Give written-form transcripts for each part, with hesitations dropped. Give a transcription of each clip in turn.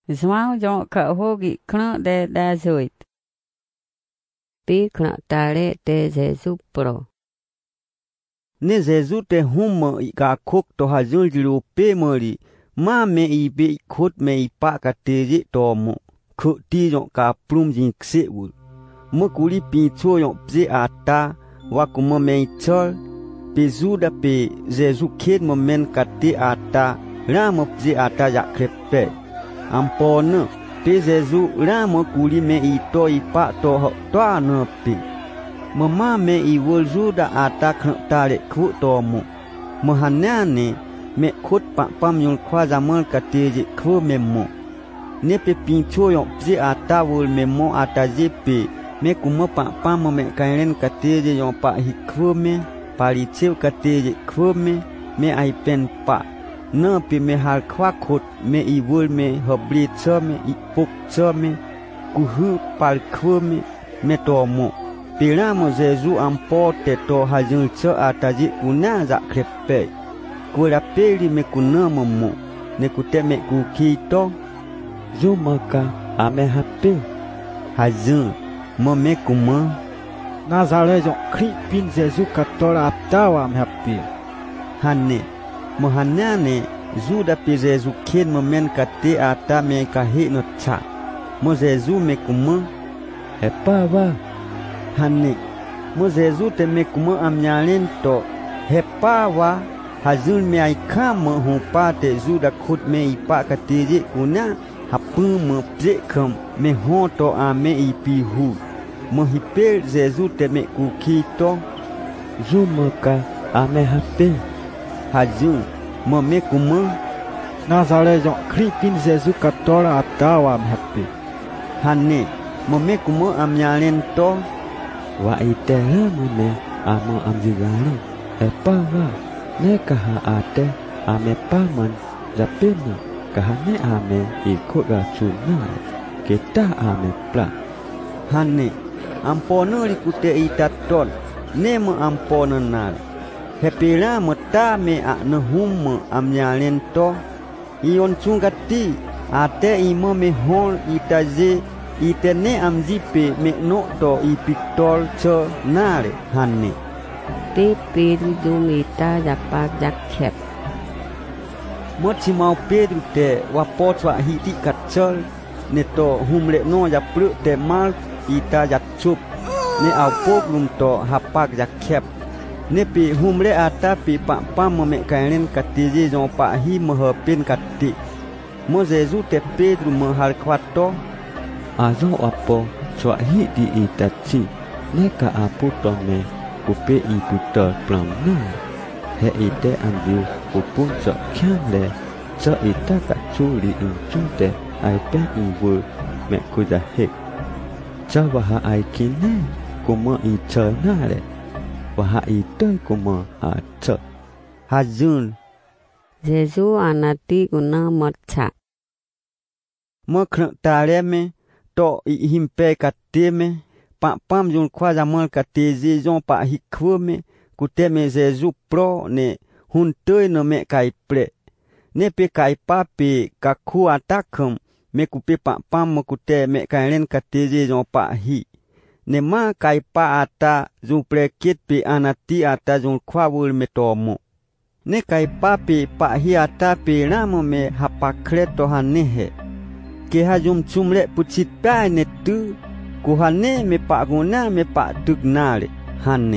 Zwang jong ka hogi klan de da zoit. Pi klan tale te Jesu pro. Ne Jesu te hum i ka khok to ha jul jilu pe mori. Ma me i be khot me i pa ka teje to mo. Khot ti jong ka plum jing kse wul. Mo kuli pi cho jong pze ata. Wa kuma me i chol. Pe Juda pe Jesu khed mo men ka te ata. Ra mo pze ata ya krepe. Ampone. Pe Jesu ra mo kuli me i to i pa to ho toa ne pe. Mo ma me i wul Juda ata khan tale khu to mo. Mo hanane. Me khut pa pam yul kwa zamal ka teje khu me mo. Ne pe pin cho yong pze ata wul me mo ata je pe. Me kuma pa pam me kainen ka teje yong pa hi khu me. Pali cheu ka teje khu me ai pen pa. Ne pe me hal kwa khut me i wul me hobli cho me i puk cho me. Ku hu pal khu me to mo. Pe ra mo Jesu ampo te to ha jul cho ata je una za krepe. Ku la peli me kuna mo ne ku te me ku kito Zo maka ame hape hazun mo me kuma Nazare jong kri pin Jesu katola atawa me hape hanne mo hanane Juda pe Jesu khen mo men ka te ata me ka he no cha mo Jesu me kuma Hepa wa hanne mo Jesu te me kuma amnyalen to hepa wa hazul me ai kam hu pa te Juda khut me i pa ka teje kuna hapu mo pje kham me ho to a me i pi hu mo hi pe Jesu te me ku ki to Zo maka ame hape hazul mo me kuma Nazare jong kri pin Jesu katola atawa me hape hanne mo me kuma amnyalen to Wa ite mo me amo amjigale Hepa wa Ne kaha ate ame paman zapena kaha ne ame ikut racuna kita ame pla hanne ampono likute itaton ne mo ampono nal hepira mo ta me a no hum amnyalen to ion chungati ate imo me hol itaje itene amjipe me no to i pictol cho nare hanne Pi Pedro dumita dapat jaket. Mo chi mau Pedro te wa pot wa hiti katchol ne to humle no ya plu te mal ita ya chup ne au pok lum to hapak ya khep ne pi humle ata pi pa pa mo me kainen katiji jo pa hi mo ho pin katti mo Jesu te Pedro mo hal khwato Azo apo chwa hi di itachi ne ka apu to me Upe i putar plam na He ite ambil upun so kyan le So ita ka chuli in chunte Ai pen i wul me kuda hek So waha ai kine Kuma i char na le Waha i toy kuma a char hazun Jesu anati guna matcha. mo khn tare me to i himpe katte me pa pam jun kwa jamal ka teje jon pa hikwe me kute me Jesu pro ne hun toy no me kai pre ne pe kai pa pe ka khu atakham me kupe pa pam mo kute me kai len ka teje jon pa hi ne ma kai pa ata jun pre kit pe anati ata jun kwa wul me to mo ne kai pa pe pa hi ata pe na mo me hapakre to hanne he ke ha jum chumle puchit pa ne tu ku hanne me pa guna me pa tuk nale hanne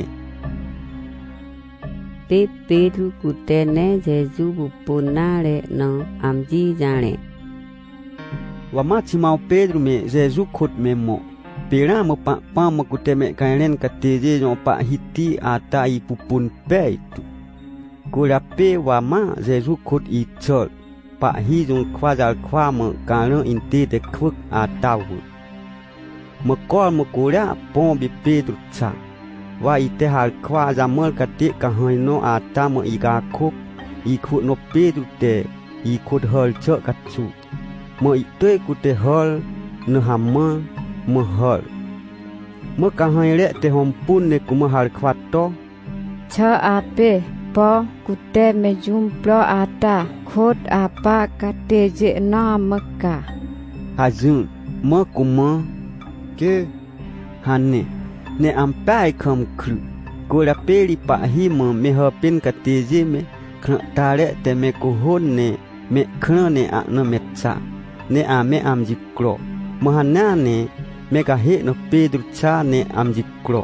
Pi Pedro kutene Jesu bupunare no amji jane. wa ma chi mau Pedro me Jesu khut me mo pera mo pa pa mo kute me kainen ka teje jo pa hiti ata i pupun pe tu ku la pe wa ma Jesu khut i chol pa hi jung khwa jal khwa mo ka no in te de khuk ata wu mo kol mo ku ra pon bi Pedro cha wa ite hal khwa jamal ka te ka hoino ata mo i ga khuk i khut no Pedro te i khut hol cho ka chu mo i te ku te hol no hamma mo hol mo ka haile te hom pun ne ku mo hal khwa to Cha ape po kute me jumplo ata khot apa kateje na meka hazun mo kuma ke hanne ne ampai kham khru ko la peli pa hi mo me ho pin ka teji me khna tare te me ko hon ne me khna ne a no me cha ne a me am jikro mo hanna ne me ka he no pedru cha ne am jikro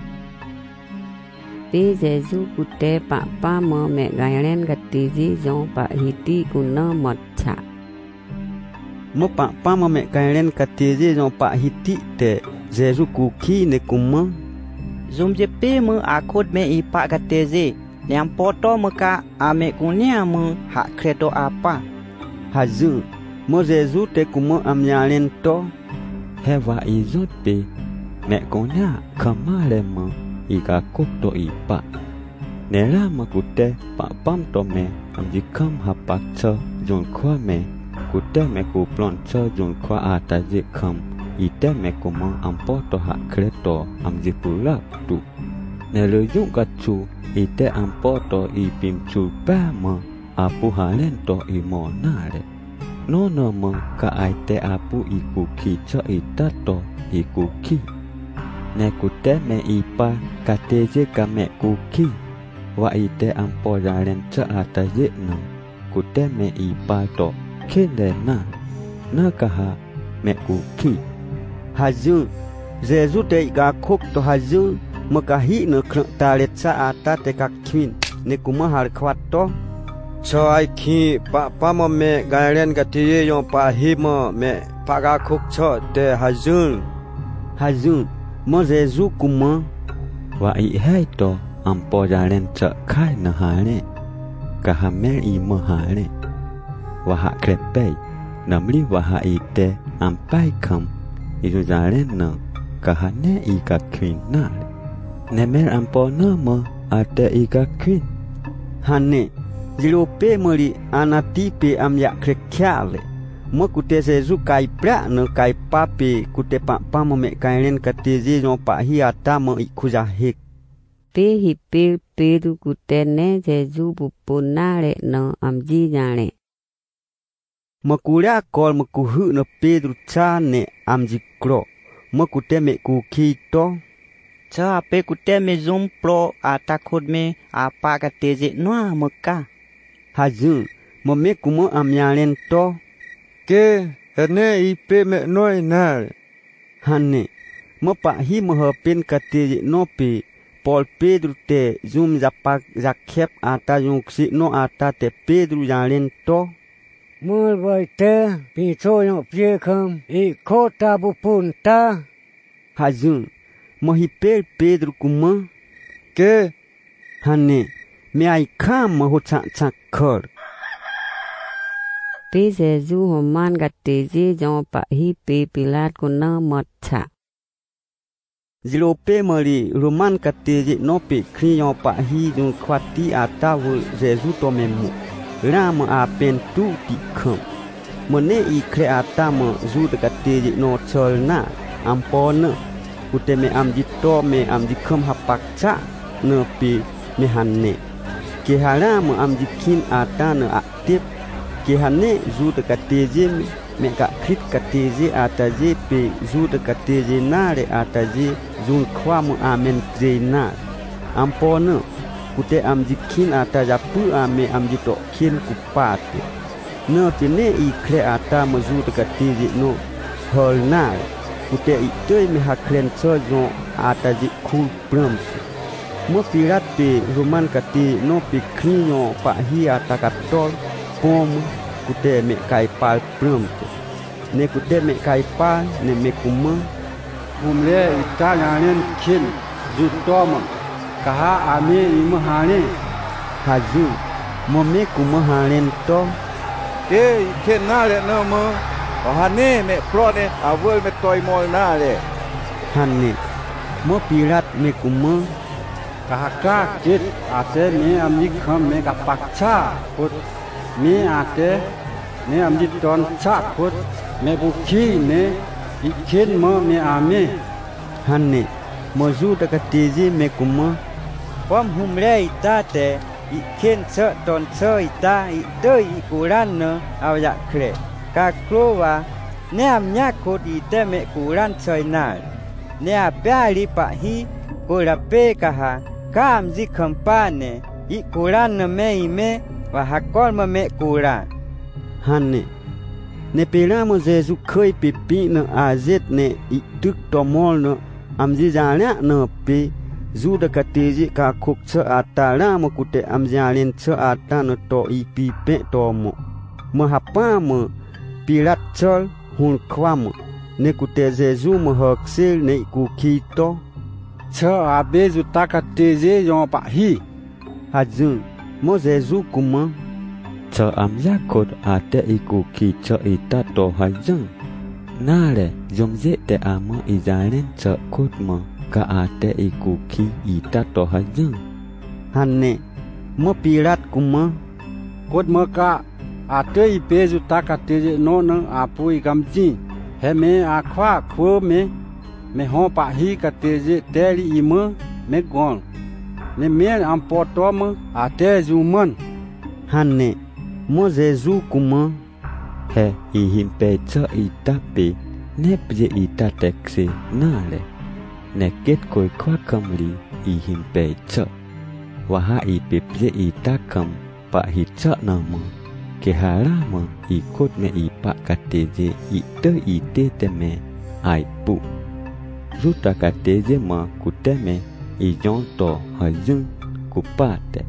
Pe Giêsu cụ te pa mo me gailen ka teji jong pa hiti ku no mot cha mo pa mo me kailen ka teji jong pa hiti te Giêsu ku khi ne kuma Zum je pe mu akut me ipa ka teji liam poto mu ka ame kunia mu ha kredo apa hazun mo Giêsu te kuma am nyalen to he va izot pe me konya kama le mo i ka kok to i pa ne la ma ku te pa pam to me am ji kam ha pa cho jon khwa me ku te me ku plon cho jon khwa a ta ji kham i te me ku mo am po to ha kre to am ji pula tu ne le yu ka chu i te am po to i pim chu pa mo a pu ha len to i mo na le no mo ka ai te a pu i ku ki cho i ta to i ku ki ne ku te me i pa ka te je ka me ku ki wa i te am po ja len cha a ta je no ku te me i pa to ke le na ka ha me ku ki hazun Giêsu te ka khok to hazun mo ka hi no khna tare cha a ta te ka khwin ne kuma har khwat to cho ai khi pa mo me gailen ka ti yo pa hi mo me pa ga khok cho te hazun mo Giêsu kuma wa i hai to am po ja len cha khai na ha le ka ha me i mo ha le wa ha kre pe nam li wa ha i te am pai kham i jo ja len na ka ha ne i ka khwin na ne me am po na mo a te i ka khwin hanne jilo pe mori anati pe am ya kre khyale mo ku te Giêsu kai pra no kai pa pe ku te pa mo me kailen ka te je no pa hi ata mo i khu ja hek Pe hi pe du cụ te ne Giêsu bu puna le no am ji jane mo ku ra kol mo ku hu no Pedro cha ne am ji kro mo ku te me ku khi to cha pe ku te me zum pro ata khut me apa ka teji noa mu ka hazun mo me ku mo am nyalen to ke ne i pe me noi na hanne mo pa hi mo ho pen ka te no pe Paul Pedro te zum zapak zakhep ata yung si no ata te Pedro nyalen to mul voi te pi cho yo pie kham I khota bu pun ta hazun mo hi Pedro kuma ke hanne me ai kham mo ho cha khor Pe Giêsu ho man ka teji jong pa hi pe Pilat ku no mot cha Zilo pe mari roman ka teji no pe kriyon pa hi jun khwati ata wo Giêsu to me mu ram a pen tu ti kham mo ne I kre ata mo zu de ka teji no chol na am pon ku te me am ji to me am ji kham ha pak cha no pe me hanne ke haram am ji kin ata no aktif ke hanne zu de ka teji me ka krit ka teji ata je pe zu de ka teji na re ata je zun khwa mu amen treina am pon ku te am ji kin ata ja pu ame am ji to kin ku pat no te ne I kre ata mo zu de ka teji no hol na ku te I te me ha klen cho zo ata ji khul pram mo pirat pe roman ka te no pe krinyo pa hi ata ka tol pom ku te me kai pal pram ne ku te me kai pa ne me kuma umle ita nyanen kin du to mo ka ha ame I mo ha ne hazu mo me kuma ha len to ke ken na le no mo ha ne me pro ne a vol me toy mo na le hanne mo pirat me kuma ka ka kit ate me am ni kham me ka pak cha put me ate ne am ni ton cha put me bu ki ne I ken mo me ame hanne mo zu da ka teji me kuma pom hum le ita te I ken cha ton cha ita I dei I kuran no aw ya kre ka kro wa ne amnya khot ite me kuran choinal ne apya li pa hi ko la pe kaha kam ji khampa ne i kuran na me ime wa hakol ma me kuran hanne ne pela mo Jesu khơi pipi na azet ne i tuk tomol no amji jana no pe zu da kateji ka khok cha ata la mo kute amjalen cha ata no to i pi pe to mo hapa mo pilat chol hun khwam ne kute Jesu mo hok sel ne ku ki to cha abe zu ta kateji yo pa hi hajun mo Jesu kuma cho am ya khot ate iku ki cho ita to hajun na le yom je te ama izalen cho khot mo ka ate iku ki ita to hajun hanne mo pilat kuma kot mo ka ate I pe zu ta kateji no na apu I gamji he me a khwa khwo me ho pa hi kateji teri I me gon ne me am poto mo ate zu mon hanne mo Jesu kuma he I himpe cho ita pe ne pje ita taxi na le ne ket koi khwa kamli I himpe cho wa ha I pe pje ita kam pa hi cho na mo ke hala mo I khot me I pa kateje I te me ai pu ruta kateje ma kuteme I jon to hajun kupate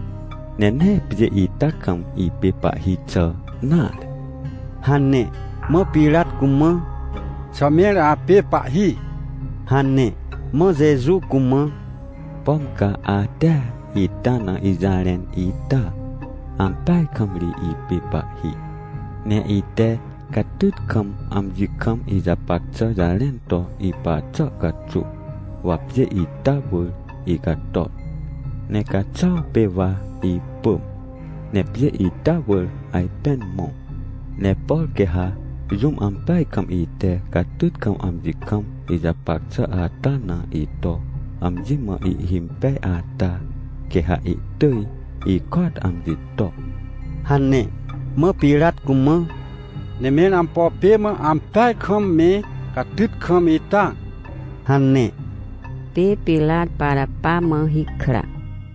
nene pje ita kam I pe pa hi cho na hanne mo pilat kuma cha me a pe pa hi hanne mo Jesu kuma pom ka ada ita na izalen ita ampai kamli I pe pa hi ne ite katut kam amji kam izapak cho jalen to I pa cho katru wapje ita bul I katot ne ka chao pe wa I pum ne pje ita bul ai pen mo ne pol ke ha zum ampai kam ite katut kam amji kam izapak cho ata na ito amji ma I himpe ata ke ha I tui I kot amji to hanne mo pilat kuma ne me am po pe mo am pai khom me katut khom ita hanne pe pilat para pa mo hikra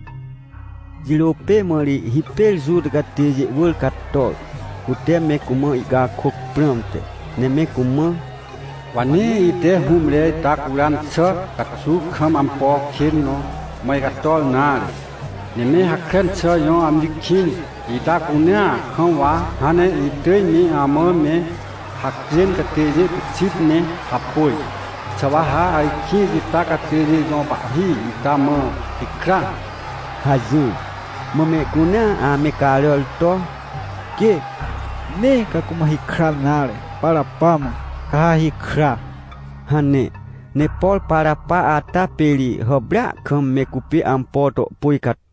jilo pe mori hipel zu da kateje wol katol kute me kuma I ga khok pramte ne me kuma วันนี้อีเตหุมเลยตากุรันเชะกัดสูคำอัมปอเข็นเนาะไม่กัดตอลนาเนี่ยไม่หักเข็นเชะยองอัมดิคินอีตากุเนี่ยคำว่าฮานะอีเตยมีอามเมหักเจนกะเตเจชิดเนี่ยขับป่วยชวาหาไอขี้อีตากะเตเจยองปะฮีอีตามอีกครั้ง hazu mo me kuna a me kalol to ke ne ka kuma hikra nale para pama ka hikra hanne ne pol para pa ata peli hobra kham me kupi ampo to pui kat